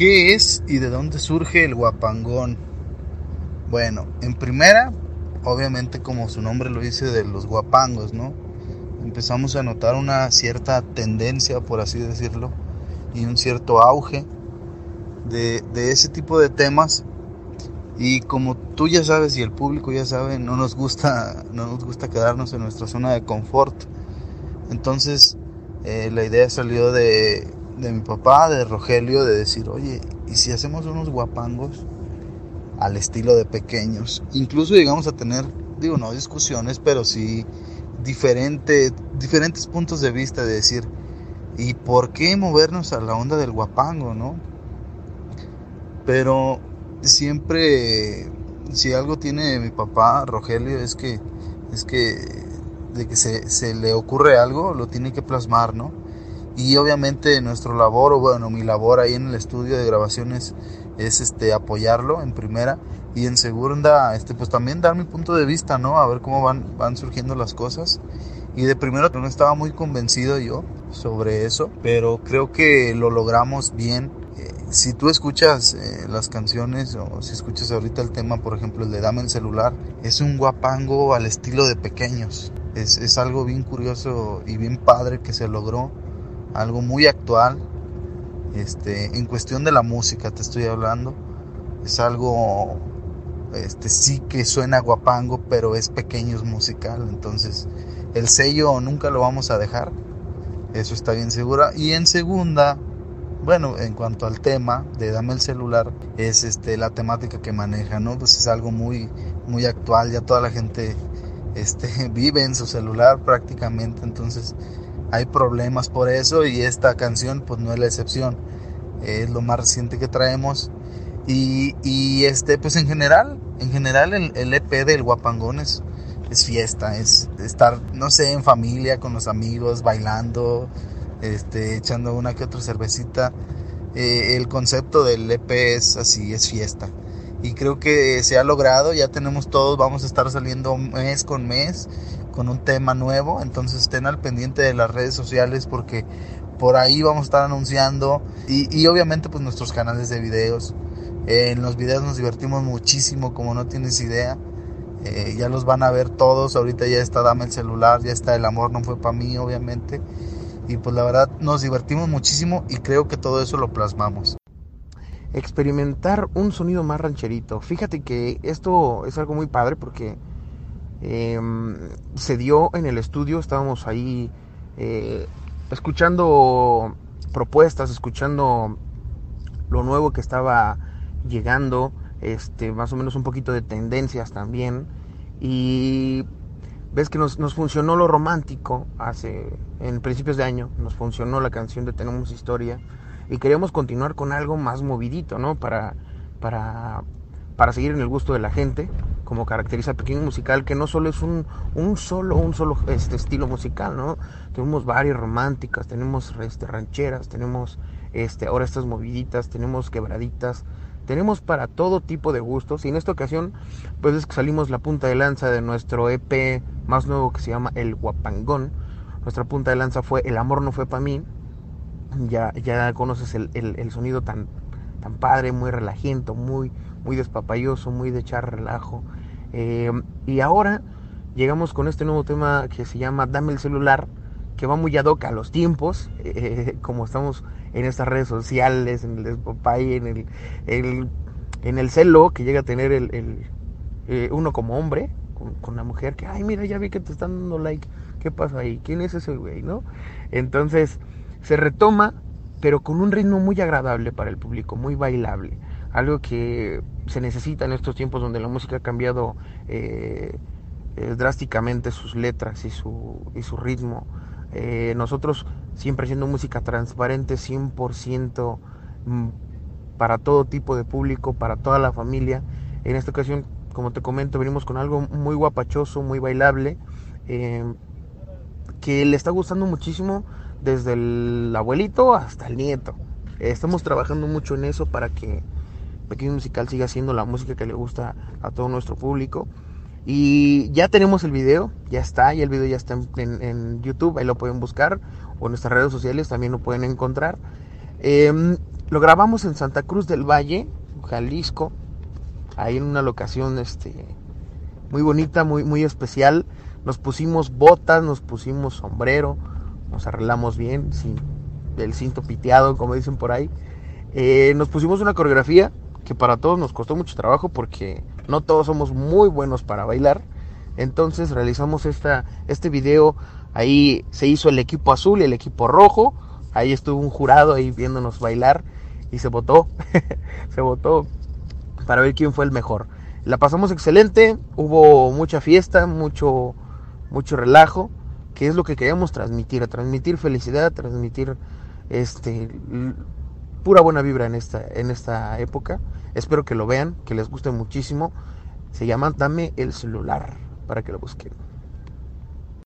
¿Qué es y de dónde surge el guapangón? Bueno, en primera, obviamente como su nombre lo dice, de los guapangos, ¿no? Empezamos a notar una cierta tendencia, por así decirlo, y un cierto auge de ese tipo de temas. Y como tú ya sabes y el público ya sabe, no nos gusta quedarnos en nuestra zona de confort. Entonces, la idea salió de mi papá, de Rogelio, de decir, oye, ¿y si hacemos unos guapangos al estilo de pequeños? Incluso llegamos a tener, digo, no discusiones, pero sí diferentes puntos de vista de decir, ¿y por qué movernos a la onda del guapango, no? Pero siempre, si algo tiene mi papá, Rogelio, es que de que se le ocurre algo, lo tiene que plasmar, ¿no? Y obviamente nuestro labor, o bueno, mi labor ahí en el estudio de grabaciones es apoyarlo en primera, y en segunda, pues también dar mi punto de vista, ¿no? A ver cómo van surgiendo las cosas. Y de primero no estaba muy convencido yo sobre eso, pero creo que lo logramos bien. Si tú escuchas las canciones, o si escuchas ahorita el tema, por ejemplo el de Dame el celular, es un guapango al estilo de pequeños. Es algo bien curioso y bien padre que se logró, algo muy actual. En cuestión de la música te estoy hablando, es algo sí que suena guapango, pero es pequeños musical. Entonces el sello nunca lo vamos a dejar, eso está bien segura. Y en segunda, bueno, en cuanto al tema de Dame el celular, es la temática que maneja, ¿no? Pues es algo muy muy actual, ya toda la gente vive en su celular prácticamente. Entonces hay problemas por eso, y esta canción pues no es la excepción. Es lo más reciente que traemos. Y pues en general el EP del Guapangón es fiesta, es estar, no sé, en familia, con los amigos, bailando, echando una que otra cervecita. El concepto del EP es así, es fiesta. Y creo que se ha logrado, ya tenemos todos, vamos a estar saliendo mes con mes con un tema nuevo. Entonces estén al pendiente de las redes sociales, porque por ahí vamos a estar anunciando, y obviamente pues nuestros canales de videos. En los videos nos divertimos muchísimo, como no tienes idea. Ya los van a ver todos. Ahorita ya está Dame el celular, ya está El amor no fue para mí, obviamente. Y pues la verdad nos divertimos muchísimo, y creo que todo eso lo plasmamos. Experimentar un sonido más rancherito. Fíjate que esto es algo muy padre porque se dio en el estudio. Estábamos ahí escuchando propuestas, escuchando lo nuevo que estaba llegando, más o menos un poquito de tendencias también. Y ves que nos funcionó lo romántico en principios de año, nos funcionó la canción de Tenemos Historia, y queríamos continuar con algo más movidito, ¿no? Para seguir en el gusto de la gente, como caracteriza Pequeño Musical, que no solo es un solo estilo musical, ¿no? Tenemos varias románticas, tenemos rancheras, tenemos ahora estas moviditas, tenemos quebraditas, tenemos para todo tipo de gustos. Y en esta ocasión pues es que salimos la punta de lanza de nuestro EP más nuevo, que se llama El Guapangón. Nuestra punta de lanza fue El amor no fue para mí. Ya conoces el sonido tan padre, muy relajento, muy despapayoso, muy de echar relajo. Y ahora llegamos con este nuevo tema que se llama Dame el celular, que va muy ad hoc a los tiempos, como estamos en estas redes sociales, en el despapay, en el celo que llega a tener uno como hombre con la mujer, que, ay, mira, ya vi que te están dando like, ¿qué pasa ahí? ¿Quién es ese güey, no? Entonces se retoma, pero con un ritmo muy agradable para el público, muy bailable, algo que se necesita en estos tiempos donde la música ha cambiado drásticamente sus letras y su ritmo. Nosotros siempre haciendo música transparente, 100% para todo tipo de público, para toda la familia. En esta ocasión, como te comento, venimos con algo muy guapachoso, muy bailable, que le está gustando muchísimo desde el abuelito hasta el nieto. Estamos trabajando mucho en eso para que Pequeño Musical siga siendo la música que le gusta a todo nuestro público. Y ya tenemos el video, ya está, y el video ya está en YouTube, ahí lo pueden buscar, o en nuestras redes sociales también lo pueden encontrar. Lo grabamos en Santa Cruz del Valle, Jalisco, ahí en una locación muy bonita, muy especial. Nos pusimos botas, nos pusimos sombrero, nos arreglamos bien, sin el cinto piteado, como dicen por ahí. Nos pusimos una coreografía que para todos nos costó mucho trabajo porque no todos somos muy buenos para bailar. Entonces realizamos este video. Ahí se hizo el equipo azul y el equipo rojo. Ahí estuvo un jurado ahí viéndonos bailar y se votó. Se votó para ver quién fue el mejor. La pasamos excelente, hubo mucha fiesta, mucho relajo, que es lo que queríamos transmitir felicidad, transmitir pura buena vibra en esta época. Espero que lo vean, que les guste muchísimo. Se llama Dame el celular, para que lo busquen.